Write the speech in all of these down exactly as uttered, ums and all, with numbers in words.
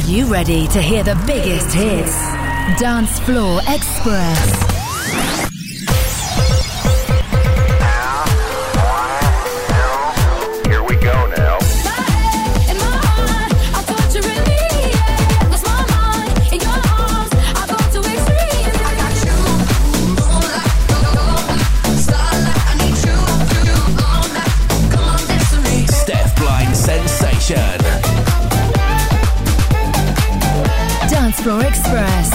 you ready to hear the biggest hits? Dance Floor Express. Dance Floor Express.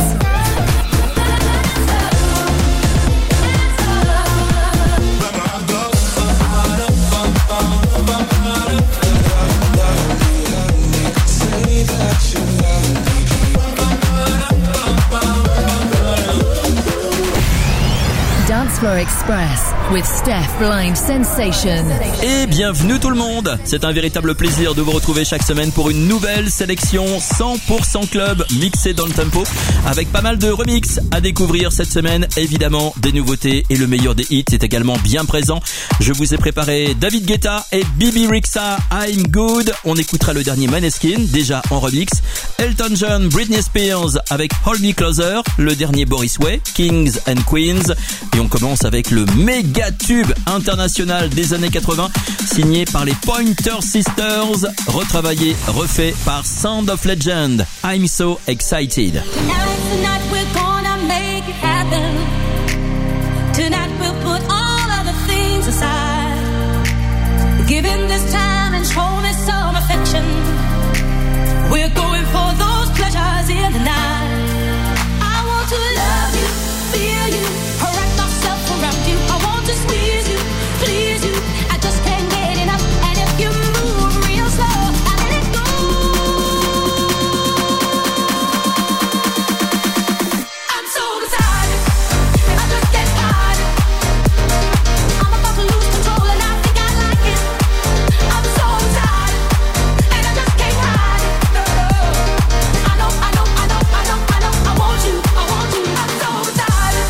Dance Floor Express with Steph Blind Sensation. Et bienvenue tout le monde. C'est un véritable plaisir de vous retrouver chaque semaine pour une nouvelle sélection cent pour cent club mixée dans le tempo avec pas mal de remix à découvrir cette semaine. Évidemment, des nouveautés et le meilleur des hits est également bien présent. Je vous ai préparé David Guetta et Bibi Rexha, I'm Good. On écoutera le dernier Maneskin, déjà en remix. Elton John, Britney Spears avec Hold Me Closer. Le dernier Boris Way, Kings and Queens. Et on commence avec le méga tube international des années quatre-vingts, signé par les Pointer Sisters, retravaillé, refait par Sound of Legend. I'm so excited. Tonight, tonight we're gonna make it happen. Tonight we'll put all other things aside. Give in this time and show me some affection. We're going for those pleasures in the night. I want to love you, feel you, wrap myself around you. I want to squeeze you, please you. I just can't get enough. And if you move real slow, I let it go. I'm so excited, I just can't hide it. I'm about to lose control and I think I like it. I'm so excited, and I just can't hide it. No, no. I know, I know, I know, I know, I know. I want you, I want you. I'm so excited.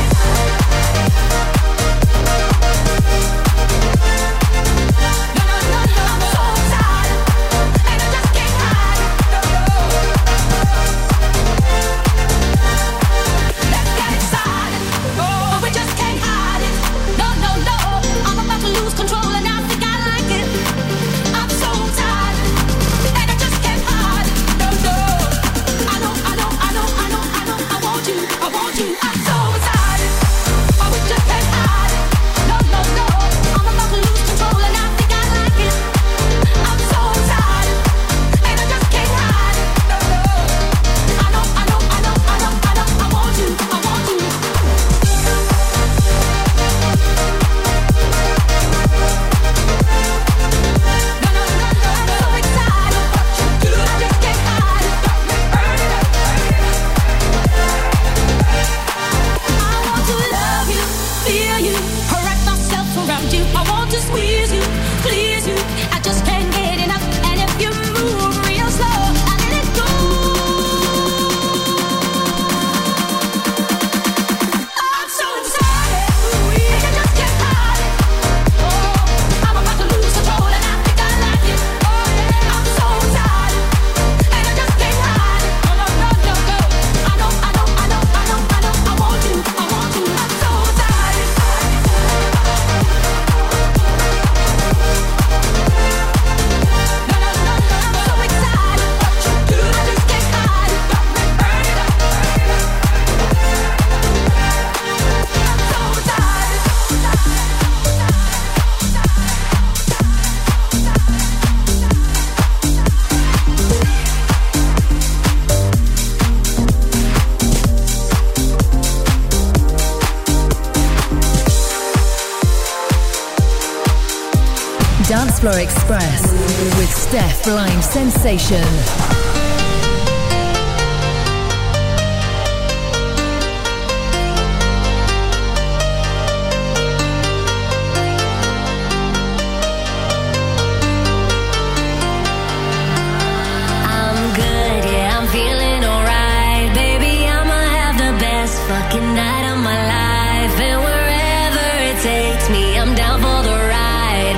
Dance Floor Express with Steph Blind Sensation.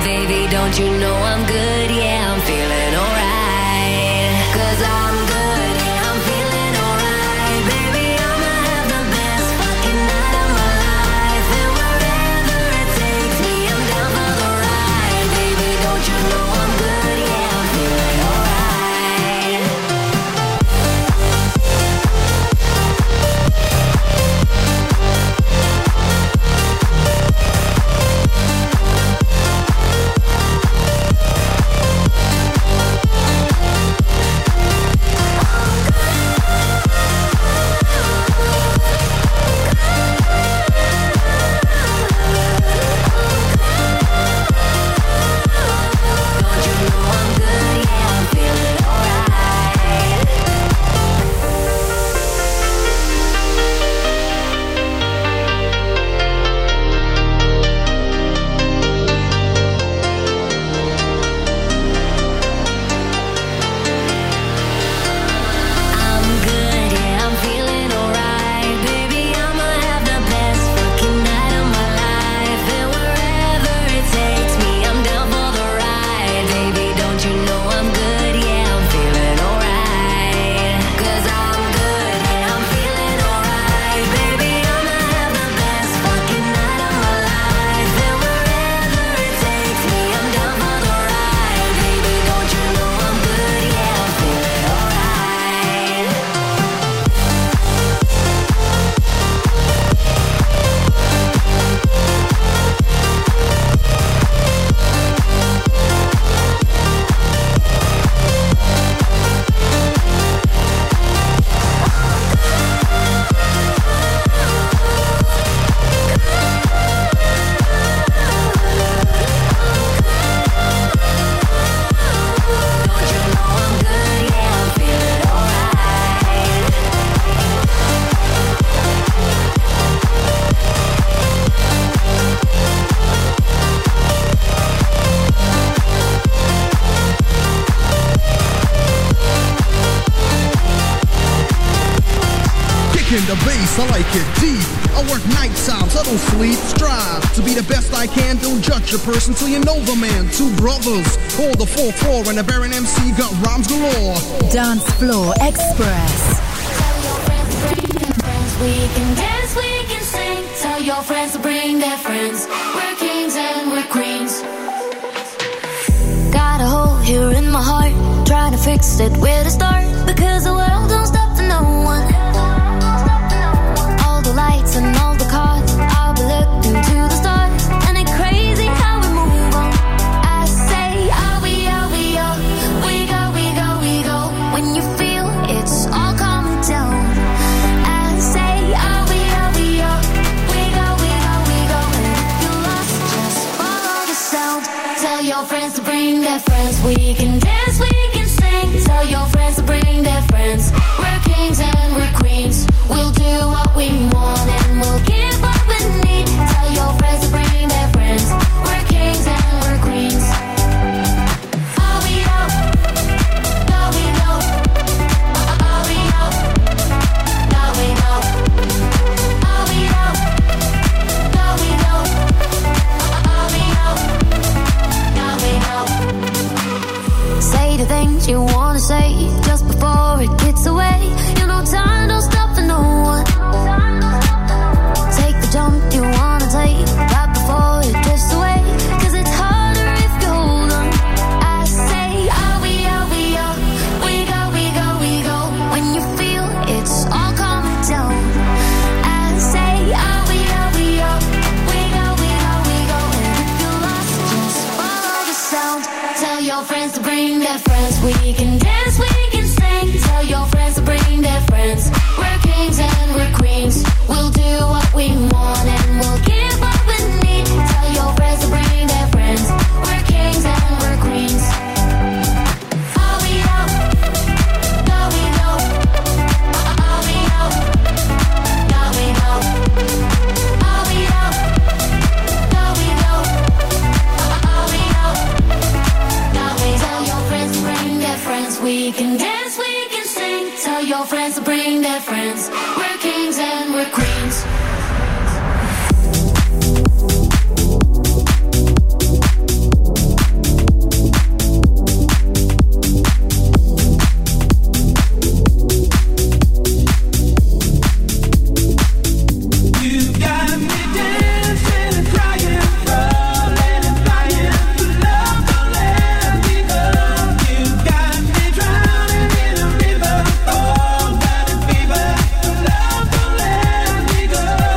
Don't you know I'm good? Yeah, I'm feeling alright. 'Cause I'm good. bass, I like it deep. I work night times, I don't sleep. Strive to be the best I can. Don't judge a person till you know the man. Two brothers, hold the fourth floor, and a Baron M C got rhymes galore. Dance Floor Express. Tell your friends to bring their friends. We can dance, we can sing. Tell your friends to bring their friends. We're kings and we're queens. Got a hole here in my heart, trying to fix it, where to start? Because the world don't stop for no one. All the lights and all the cars, I'll be looking to the stars. And it's crazy how we move on. I say, are we, are we, are we go, we go, we go. When you feel it's all coming down. I say, are we, are we, are we go, we go, we go. And if you're lost, just follow the sound. Tell your friends to bring their friends. We can dance, we can sing. Tell your friends to bring their friends. We're kings and we're queens. We'll do what we want and we'll give what we need. Tell your friends to bring their friends. We're kings and we're queens. Are we out? No, we know. Are we out? No, we know. Are we out? No, we know. Are we out? No, we know. Say the things you wanna say just before it gets away. You know time don't stop for no one. Take the jump you wanna take right before it drifts away. Cause it's harder if you hold on. I say, are we, are we, are we go, we go, we go. When you feel it's all coming down. I say, are we, are we, are we go, we go, we go. And if you're lost, just follow the sound. Tell your friends to bring their friends. We can dance, we can sing. Tell your friends to bring their friends. We're kings and we're queens. We'll do what we want and we'll give what we need. Tell your friends to bring their friends. We're kings and we're queens. Are we out? No, we know. Are we out? No, we know. Are we out? No, we know. Are we out? No, we tell your friends to bring their friends. We can dance, we can sing. Tell your friends to bring their friends. We're kings and we're queens. Go.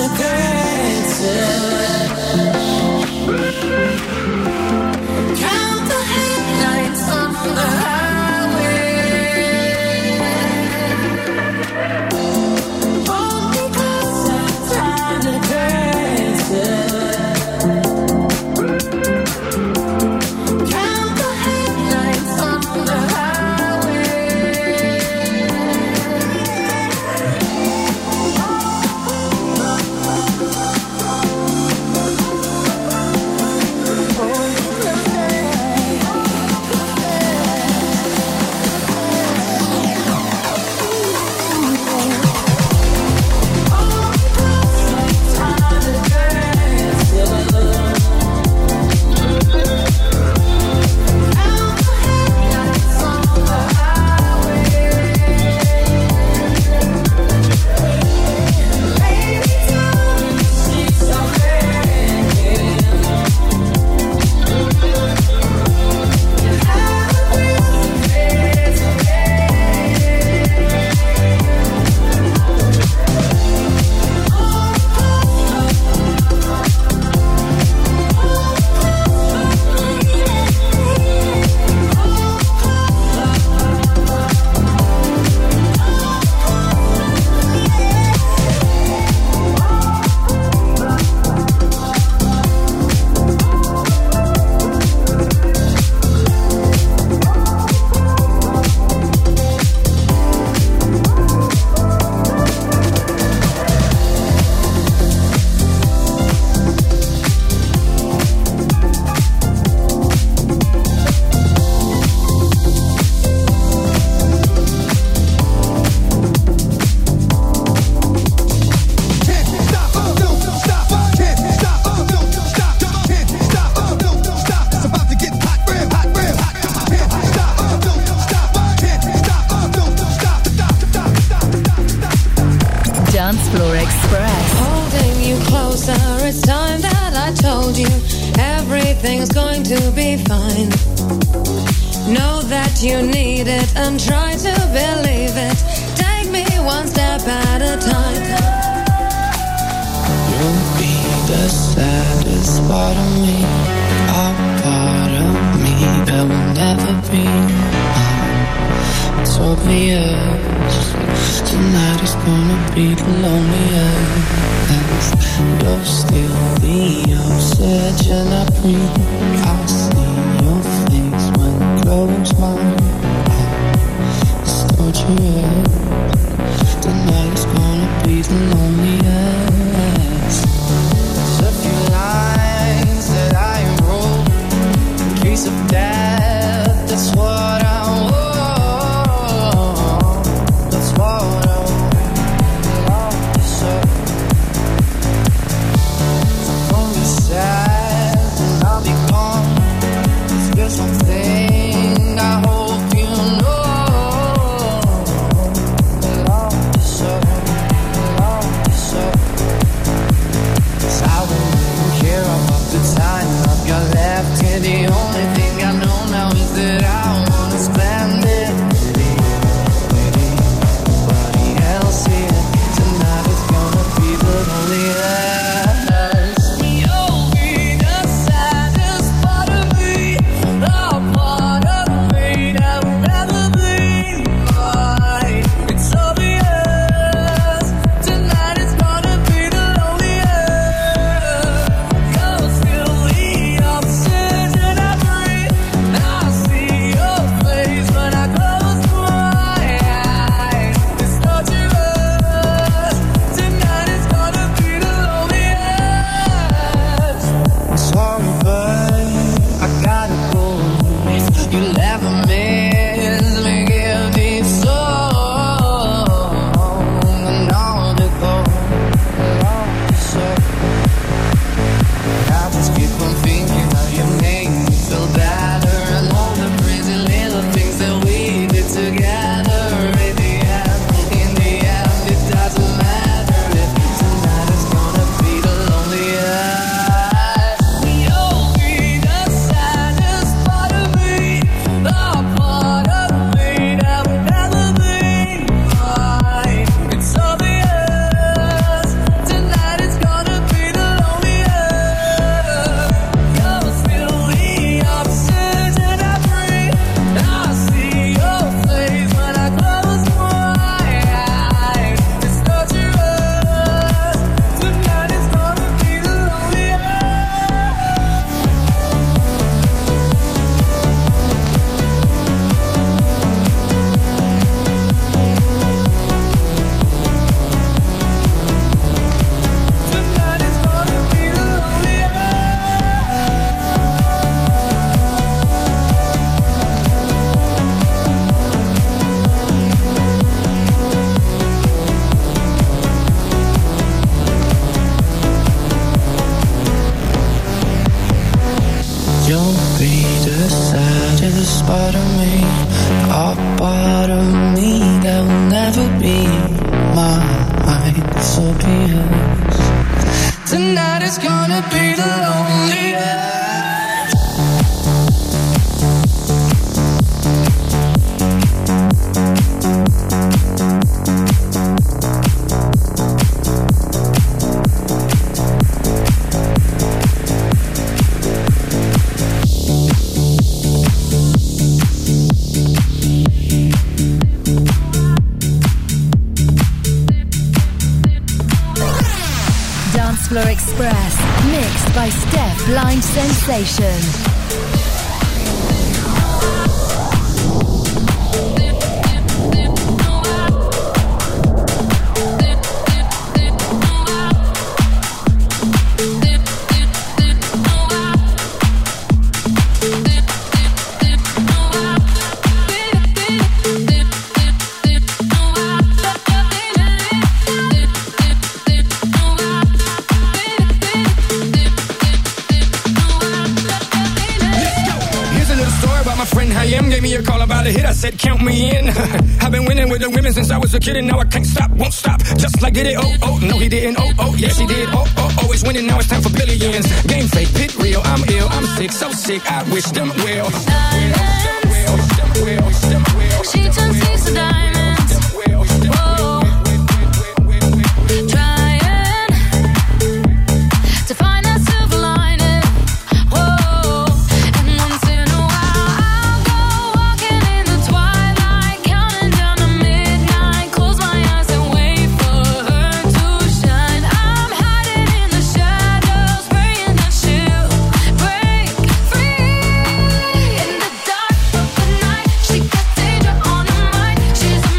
everything's going to be fine. Know that you need it and try to believe it. Take me one step at a time. You'll be the saddest part of me, a part of me that will never be mine. It's obvious tonight is gonna be the loneliest. You'll still be obsession I breathe. I see your face when I close my eyes. Start your head. Tonight is gonna be the loneliest. There's a few lines that I wrote in case of death. That's what I want. That's what I want to say. Don't be sad and I'll be gone. saddest part of me, a part of me that will never be mine. So be yours. Tonight is gonna be the loneliest. Dancefloor Express, mixed by Steph Blind Sensation. Said count me in. I've been winning with the women since I was a kid, and now I can't stop, won't stop. Just like did it, oh oh, no he didn't, oh oh, yes he did, oh oh, always winning. Now it's time for billions. Game fake, pit real. I'm ill, I'm sick, so sick. I wish them well. She turns thieves to diamonds. Whoa. Trying to find that silver lining. Whoa. And once in a while I'll go walking in the twilight, counting down to midnight. Close my eyes and wait for her to shine. I'm hiding in the shadows, praying that she'll break free. In the dark of the night, she got danger on her mind. She's a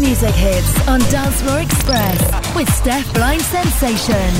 music hits on Dance Floor Express with Steph Blind Sensation.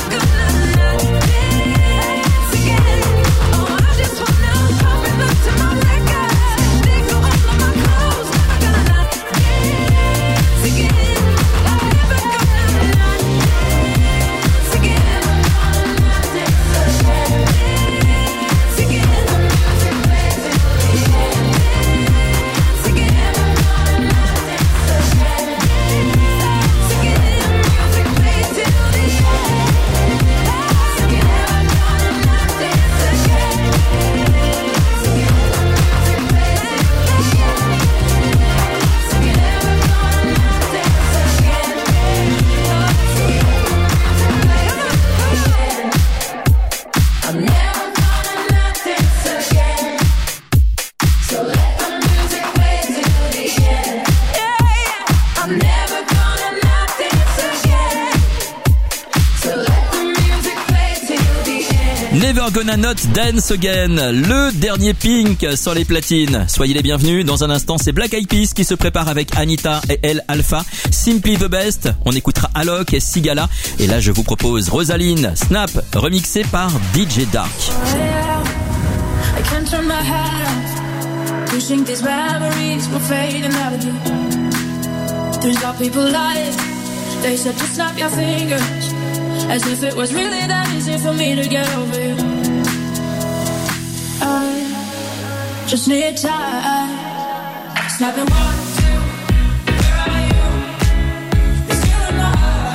Tomorrow We're Gonna Not Dance Again, le dernier Pink sur les platines. Soyez les bienvenus. Dans un instant, c'est Black Eyed Peas qui se prépare avec Anita et El Alpha. Simply the Best. On écoutera Alok et Sigala. Et là, je vous propose Rosaline, Snap, remixé par D J Dark. I can't turn my head, pushing these memories will fade and never do. Turns out people lie. They said to snap your fingers, as if it was really that easy for me to get over you. I just need time. Snapping one, two, where are you? You're still in my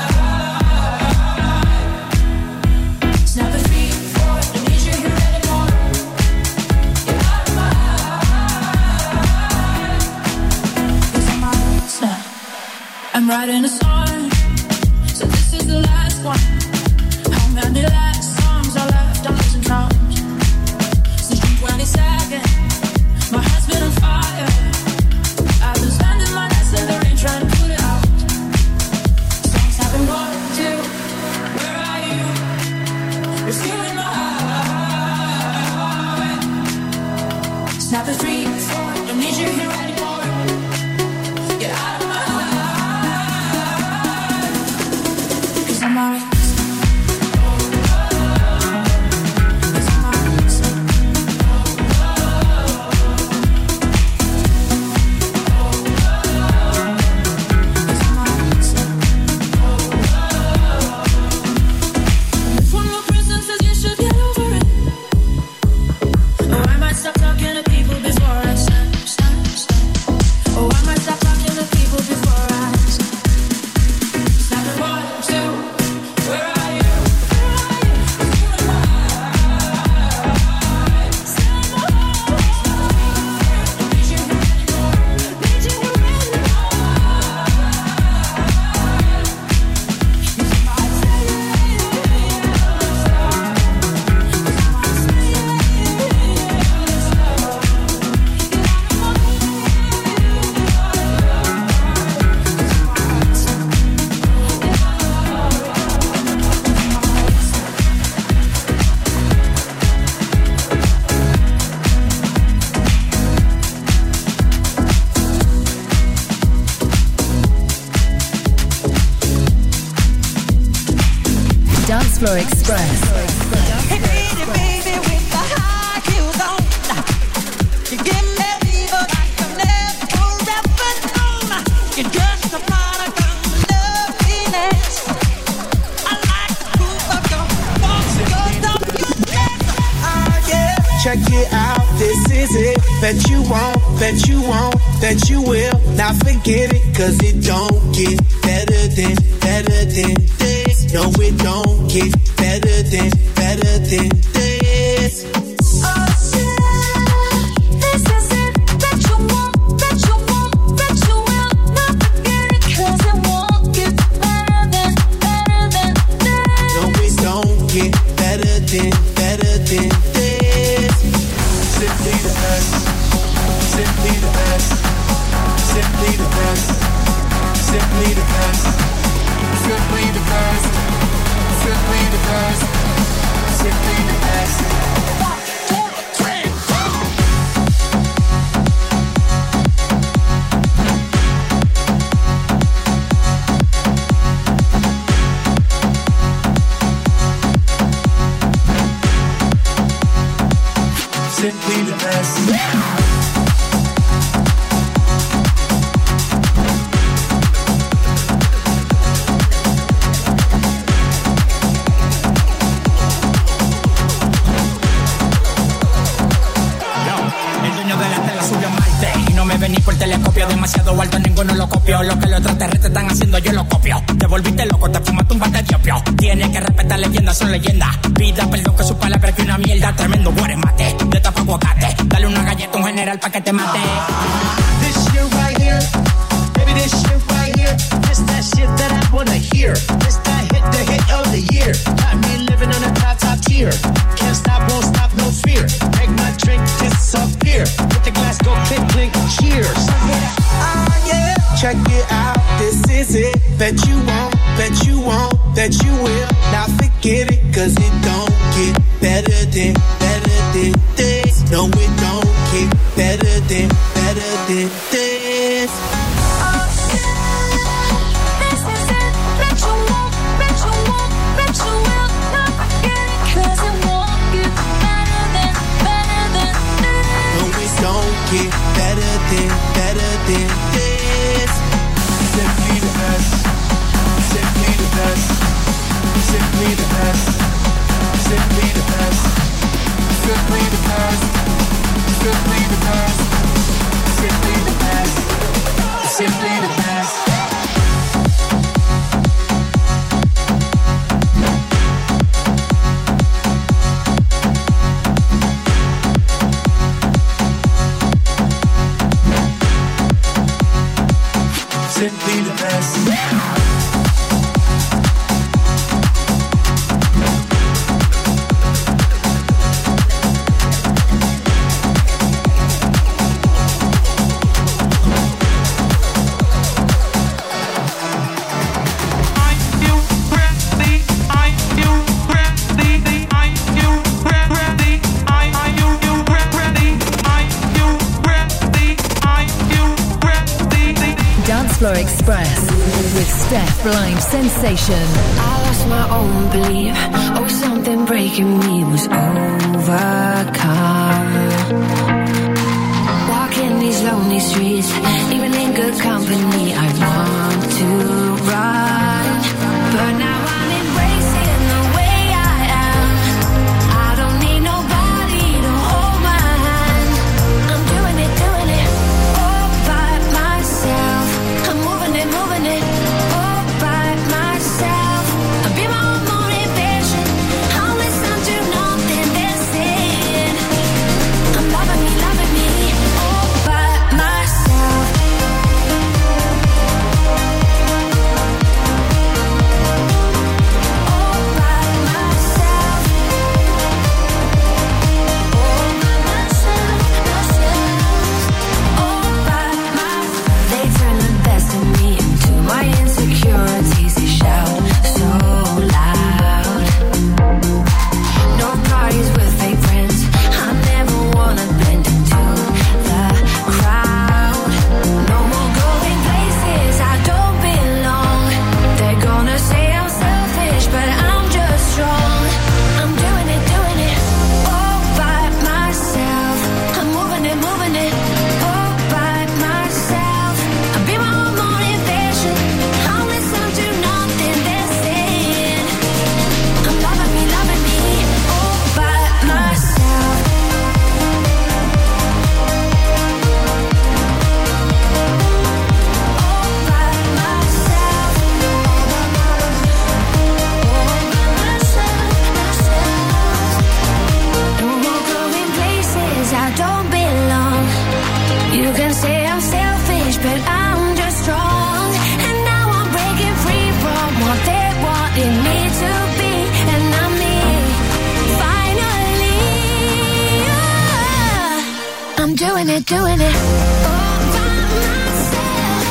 heart. Snapping three, four, don't need you here anymore. You're out of my heart. 'Cause I'm out, snap. I'm writing a song, so this is the last one. How many last songs are left? I'm losing count. Since June twenty-second, my heart's been on fire. I've been spending my nights in the rain trying to put it out. Songs have been one, two, where are you? You're still in my heart. Snapping three, four, don't need you here anymore. Get out of my heart. 'Cause I'm alright. Floor Express. Hey pretty baby with the high heels on, you give me fever like I've never ever known. You're just a product of loveliness. I like the groove of your walk, your dump, your dance. Ah yeah. Check it out, this is it. Bet you won't, bet you won't, that you will not forget it. Cause it don't get better than, better than this. No, it don't get better than, better than this. Oh yeah, this is it. Bet you won't, bet you won't, bet you will not forget it. Cause it won't get better than, better than this. No, it don't get better than, better than this. Simply the best, simply the best, simply the best, simply the best, simply the best, simply the best, simply the best. One, two, three, four. Simply the best. Por telescopio demasiado alto, ninguno lo copió. Lo que los extraterrestres están haciendo yo lo copio. Te volviste loco, te fumaste un bate de opio. Tienes que respetar leyendas, son leyendas. Pida perdón que su palabra que una mierda. Tremendo guare mate, de tapa aguacate. Dale una galleta a un general pa' que te mate. This shit right here, baby, this shit right here. This that shit that I wanna hear. This that hit, the hit of the year. Got me living on a top, top tier. Can't stop, won't stop, no fear. Make my drink disappear. Hit the glass, go click, click, cheers. Ah yeah, check it out, this is it. Bet you won't, that you want, that you will. Now forget it, cause it don't get better than, better than this. No, it don't get better than, better than this. Get better than, better than this. Simply the best. Simply the best. Simply the best. Simply the best. Simply the best. Simply the best. Simply the best. Simply the best. Simply the best. Dancefloor Express with Steph Blind Sensation. I lost my own belief. Oh, something breaking me was overcome. Walking these lonely streets, even in good company, I want to run. But now I'm embracing the way I am. I don't need nobody to hold my hand. I'm doing it, doing it all by myself. I'm moving it, moving it all by myself. I'll be my own motivation. I'll listen to nothing they're saying. I'm loving me, loving me all by myself. All by myself. All by myself, myself. All by myself. They turn the best of me into my insecurities. They shout so loud. No parties with fake friends. I never wanna blend into the crowd. No more going places I don't belong. They're gonna say I'm selfish, but I'm just strong. I'm doing it, doing it all by myself. I'm moving it, moving it all by myself. I'll be my own motivation. I'll listen to nothing they're saying. I'm loving me, loving me all by myself. All by myself. All by myself, myself. No more going places I don't belong. You can say I'm selfish, but I'm just strong. And now I'm breaking free from what they wanted me to be. And I'm me, finally. Yeah. I'm doing it, doing it all by myself.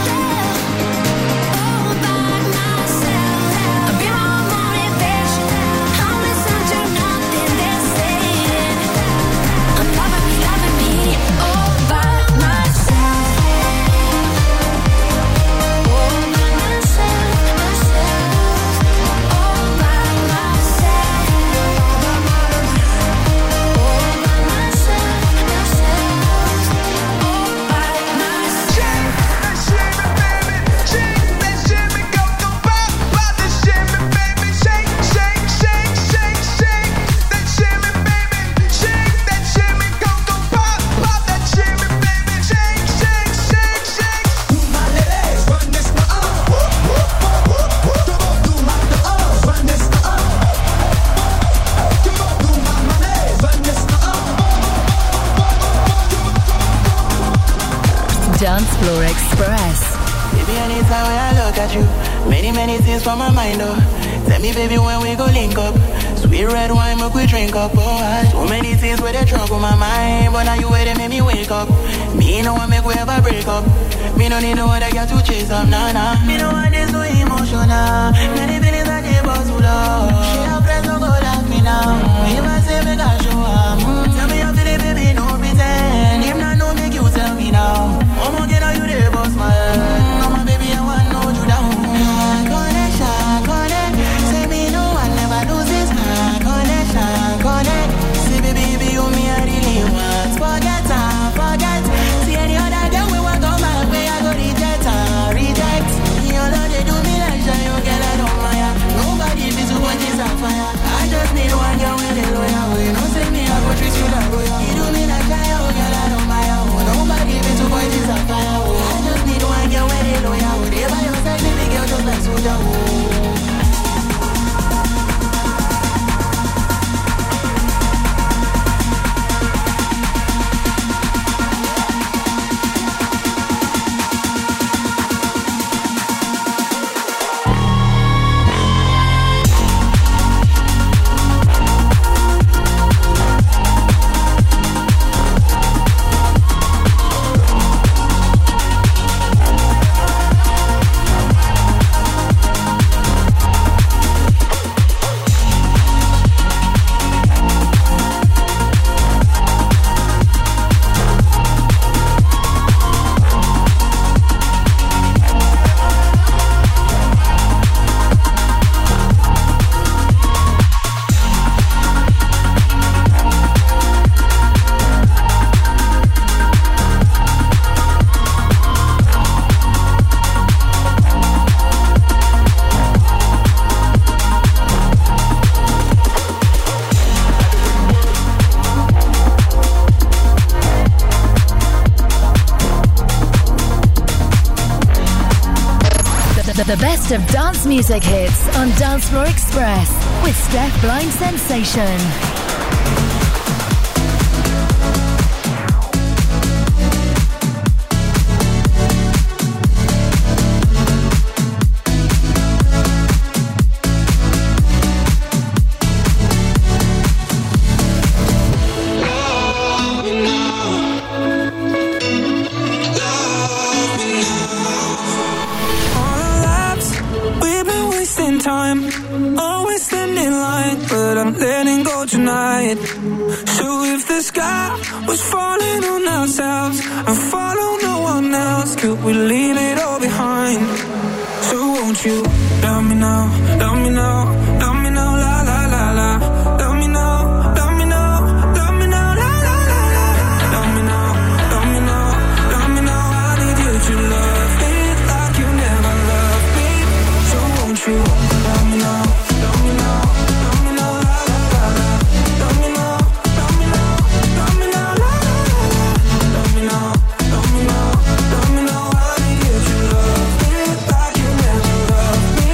All by myself. I'll be my own motivation. I'll listen to nothing they're saying. I'm loving me, loving me all by myself. All by myself, myself. All by myself. All by myself, myself. All by Dancefloor Express. Baby, anytime when I look at you, many, many things from my mind, oh. Tell me, baby, when we go link up. Sweet red wine, make we drink up, oh. So many things where they trouble my mind, but now you where they make me wake up. Me no one make we ever break up. Me no need no other girl to chase up, nah nah. Me no want this so emotional. Many feelings that they bust to love. She a friend, no go like me now. If I say me got show up, mm, tell me how feel it, baby, no pretend. If not, no make you tell me now. I'm gonna get all you there, boss my head. No, my baby, I want no you down. Connection, connect. Say me no one never loses. Connection, connect. See baby, be you me I really want. Forget her, forget. See any other girl we want come back way I go reject her, reject. You know they do me like shy, you get out of my heart. Nobody be too much is a fire. I just need one girl with a lawyer. You know say me I go treat you like lawyer. You do me like shy, you get out of my heart. Nobody be too much is a fire. I just need one girl with a lawyer. They by your side, baby girl just like soldier. The best of dance music hits on Dance Floor Express with Steph Blind Sensation. Tonight. So if the sky was falling on ourselves and follow no one else, could we leave it all behind? So won't you love me now, love me now, love me now, la la la la. Love me now, love me now, love me now, la la la la. Love me now, love me now, love me now. I need you to love me like you never loved me. So won't you love me now, love me now, love me now, la la la la. Love me now, love me now, love me now, la la la la. Love me now, love me now, love me now. I need you to love me like you never loved me.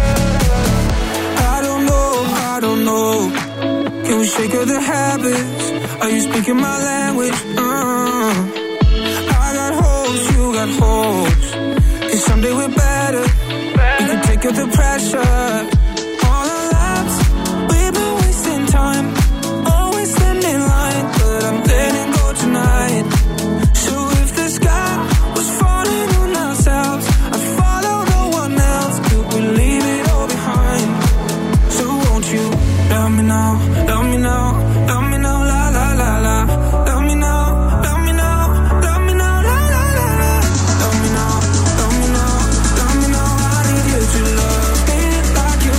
I don't know, I don't know. Can we shake of the habits? Are you speaking my language? Uh, I got hopes, you got hopes. 'Cause someday we're better. We can take up the pressure. All our lives, we've been wasting time. Always standing in line, but I'm letting go tonight. So if the sky was falling on ourselves, I'd follow no one else. Could we leave it all behind? So won't you love me now, love me now, love me now, la la la la. Love me now, love me now, love me now, la la la la. Love me now, love me now, love me now. I need you to love me like you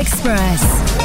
Express.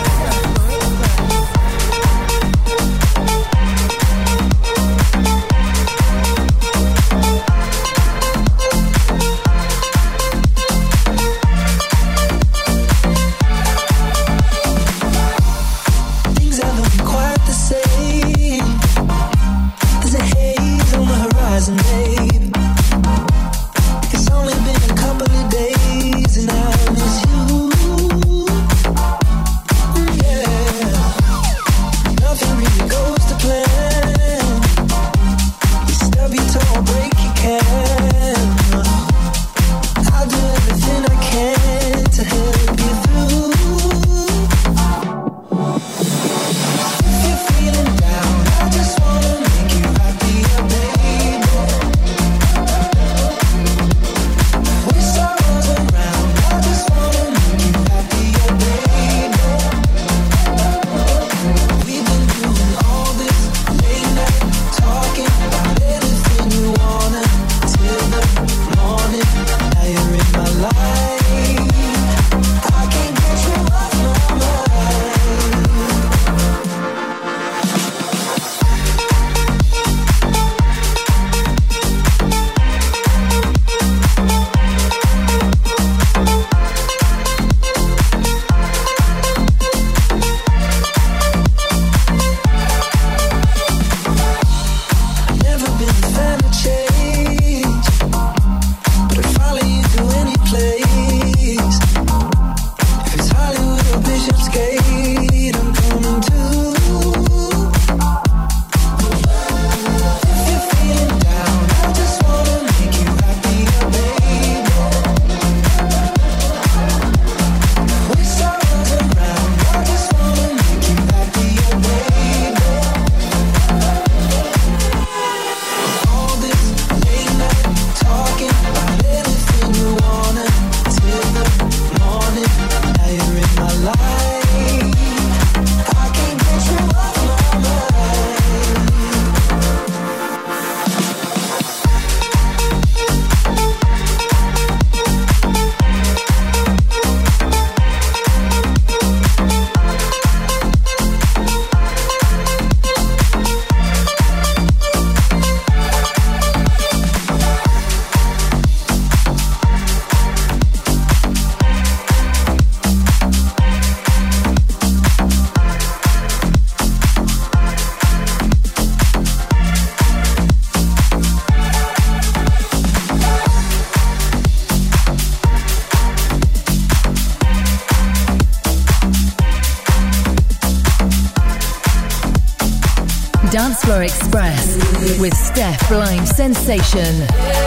Dance Floor Express with Steph Blind Sensation.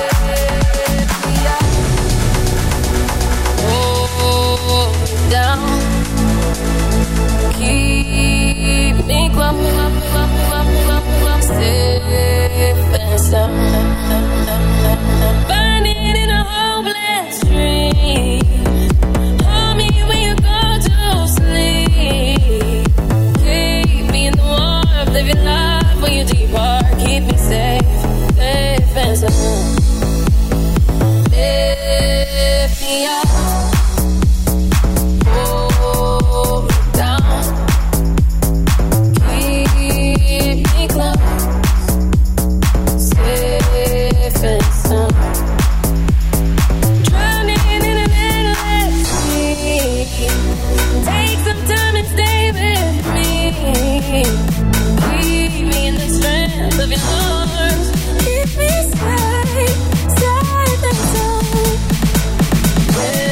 Oh, down. Keep me close, safe and sound. Burning in a hopeless dream. Hold me when you go to sleep. Keep me in the warmth of your love when you depart. Keep me safe, safe and sound. Lift me up. Keep me safe, safe and sound.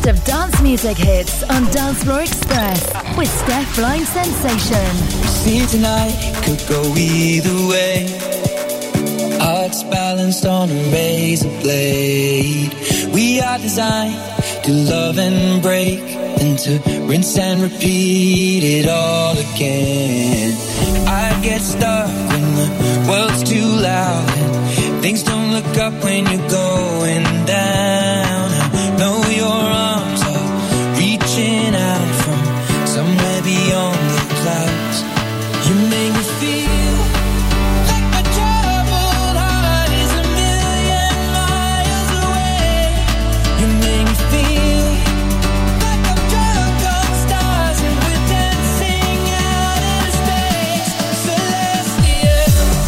best of dance music hits on Dance Floor Express with Steph Blind Sensation. See, tonight could go either way. Hearts balanced on a razor blade. We are designed to love and break, and to rinse and repeat it all again. I get stuck when the world's too loud and things don't look up when you're going down. I know your arms are reaching out from somewhere beyond the clouds. You make me feel like my troubled heart is a million miles away. You make me feel like I'm drunk on stars and we're dancing out in space. Celestials.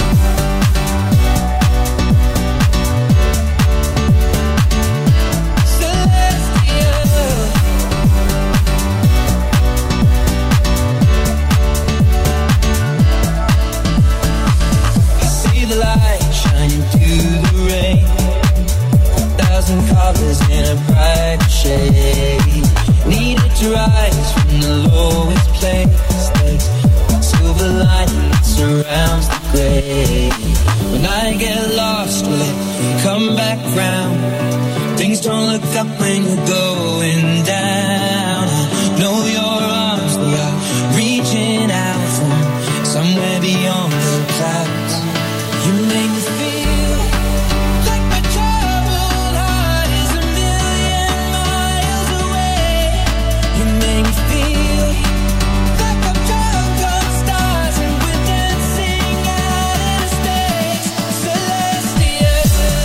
Celestials. I see the light shining through the rain. Thousand colors in a bright shade. Needed to rise from the lowest place. There's silver lining that surrounds the gray. When I get lost, will it come back round? Things don't look up when you're going down. I know your arms, they are reaching out from somewhere beyond the clouds. You make me feel like my troubled heart is a million miles away. You make me feel like I'm drunk on stars and we're dancing out in space. Celestial.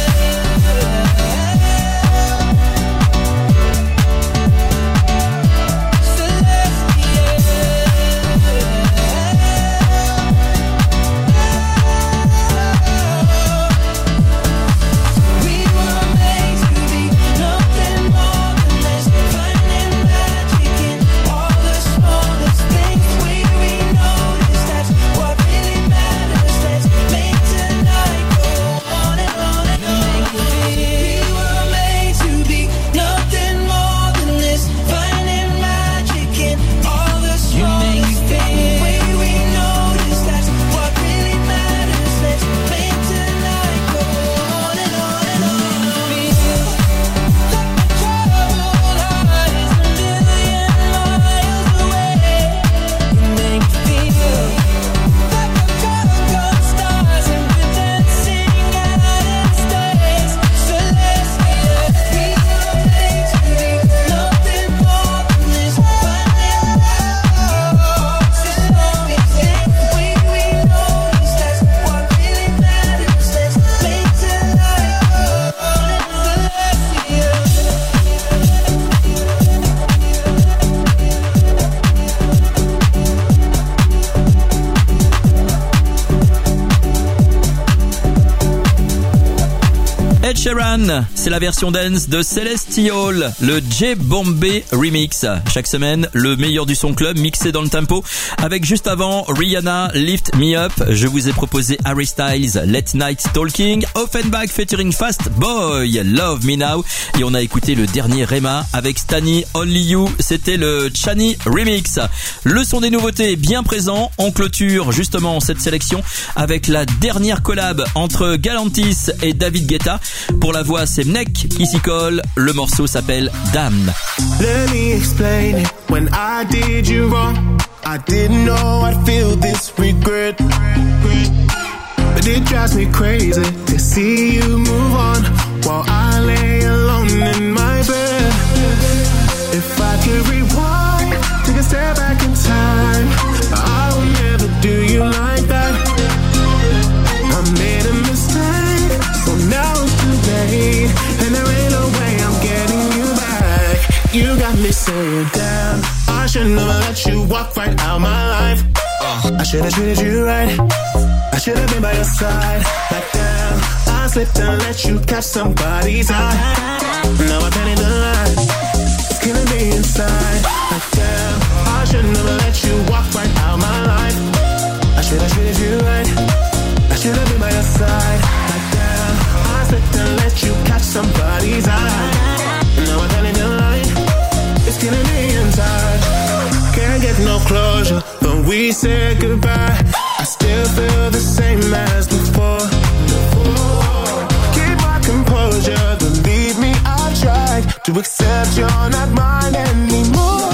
We were made to be nothing more than this, finding magic in all the smallest things. We we notice that's what really matters. Let's make tonight go on and on and on. We were made to be nothing more than this, finding magic in all the smallest things. We we notice that's what really matters. Let's make tonight go on and on and on. Feel like my troubled heart is a million miles away. You make me feel like I'm drunk on stars and we're dancing out in space. Celestial. We were made to be nothing more than this, finding we we notice that's what really matters. Let's make tonight go on and on. Ed Sheeran, c'est la version dance de Celestial, le J Bombay remix. Chaque semaine, le meilleur du son club mixé dans le tempo. Avec juste avant Rihanna, Lift Me Up. Je vous ai proposé Harry Styles, Late Night Talking, Offenbach featuring Fast Boy, Love Me Now. Et on a écouté le dernier Rema avec Stani, Only You. C'était le Chani remix. Le son des nouveautés bien présent. On clôture justement cette sélection avec la dernière collab entre Galantis et David Guetta. Pour la voix, c'est Mnek qui s'y colle. Le morceau s'appelle Damn. Let me explain it. When I did you wrong, I didn't know I'd feel this regret. But it drives me crazy to see you move on while I lay alone in my bed. If I could rewind, take a step back in time, I will never do you like that. I made a mistake, so now it's too late, and there ain't no way I'm getting you back. You got me saying, damn, I should never let you walk right out my life. uh, I should have treated you right, I should have been by your side. Like damn, I slipped and let you catch somebody's eye. Now I can't even lie, it's killing me inside. Like damn, I should never let you walk right out my life. I should have treated you right, I should have been by your side. Like damn, I slipped and let you catch somebody's eye. Now I can't even lie, no closure. When we said goodbye, I still feel the same as before. Keep my composure, believe me, I tried to accept you're not mine anymore.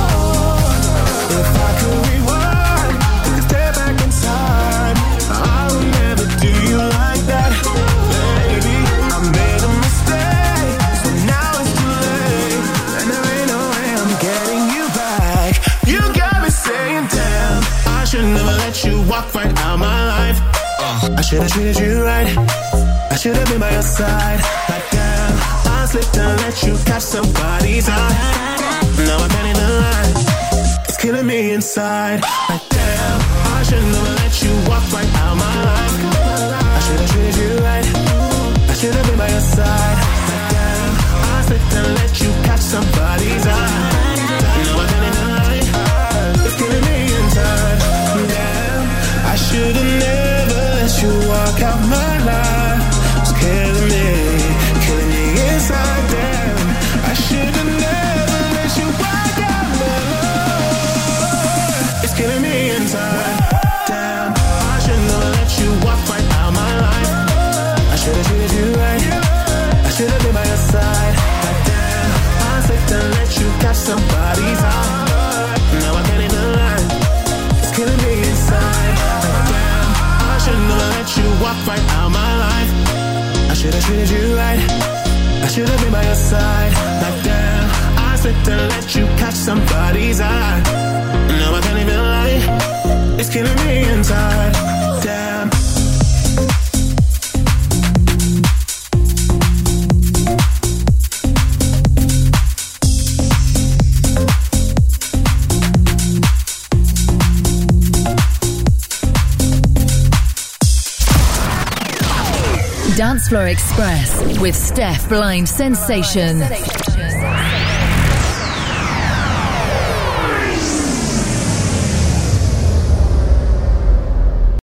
If I could rewind, we could stay back in time. I will never do you like that, baby. I made a mistake, so now it's too late, and there ain't no way I'm getting you back. You got me saying, damn, I should never let you walk right out my life. uh, I should have treated you right, I should have been by your side. Like damn, I slipped and let you catch somebody's eye. Now I'm in the line, it's killing me inside. Like damn, I should never let you walk right out my life. I should have treated you right, I should have been by your side. Like damn, I slipped and let you catch somebody's eye. Now I'm in the line, it's killing me inside. Damn, I should have never let you walk out my life. It's killing me, killing me inside. Damn, I should have never let you walk out my life. It's killing me inside. Damn, I should never let you walk right out my life. I should have treated you right, I should have been by your side. Like damn, I slipped and let you catch somebody's eye. Now I can't even lie, it's killing me inside. Like damn, I should never let you walk right out my life. I should have treated you right, I should have been by your side. Like damn, I slipped and let you catch somebody's eye. Now I can't even lie, it's killing me inside. Damn. Dance Floor Express with Steph Blind Sensation.